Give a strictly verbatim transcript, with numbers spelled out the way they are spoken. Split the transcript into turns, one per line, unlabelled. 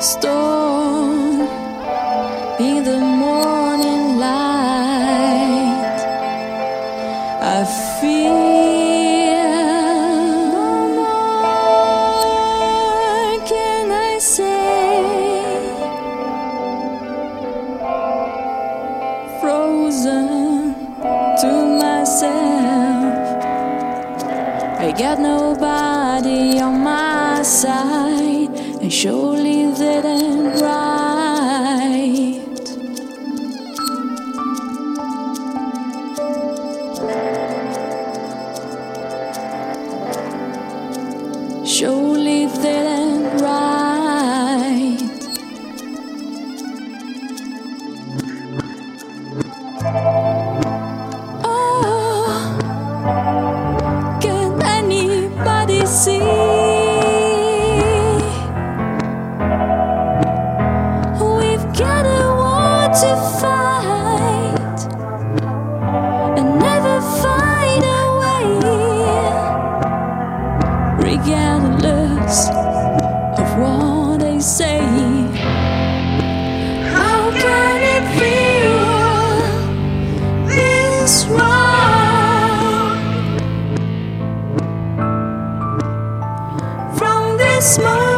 storm in the morning light. I fear no more can I say, frozen to myself. I got nobody on my side, and surely that ain't right. Surely that ain't right. Oh, can anybody see? To fight and never find a way, regardless of what they say. How can it feel this wrong from this moment?